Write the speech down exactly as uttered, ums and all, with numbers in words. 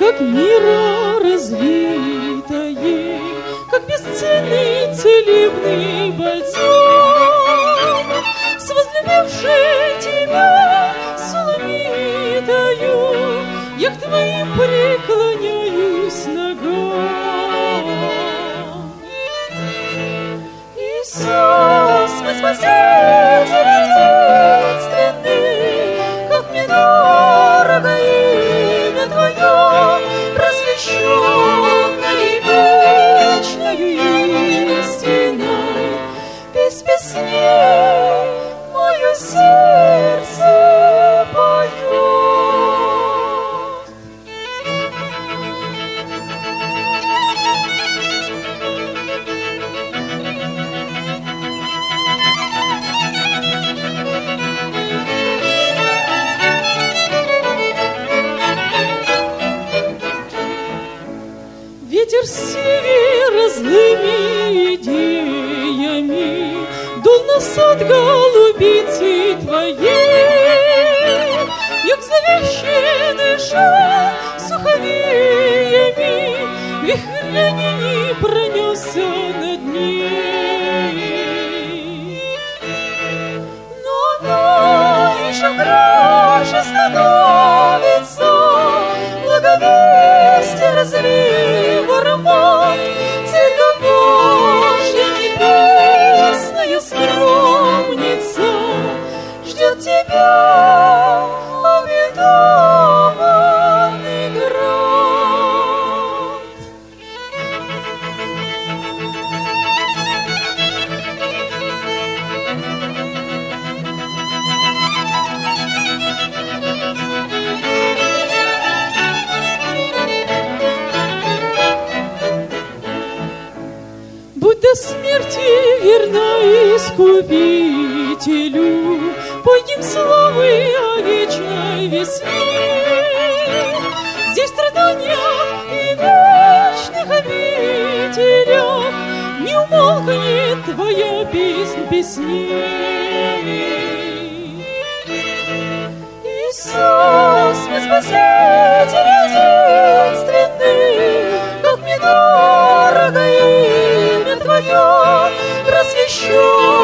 как мира разлитое, как бесценный целебный бальзам, с возлюбившей тебя суламитою, я к твоим преклоняюсь ногам. Иисус, мой Спаситель единственный, как мне дорого имя Твое, просвещенное вечною истиной, без песней мое сердце поет. Ветер с севера злыми идеями дул на сад голубицы твоей, як зловеще дыша суховеями, вихрь не пронесся над ней. Но она еще краше становится, благовестие разлив аромат, церковь Божья небесная скромница ждет тебя, обетованный град. Будь до смерти верна Искупителю, пой им славы о вечной весне. Здесь страдания и вечных обителях не умолкнет твоя песнь песней. Иисус, мой Спаситель единственный, как мне дорого имя Твое, просвещенное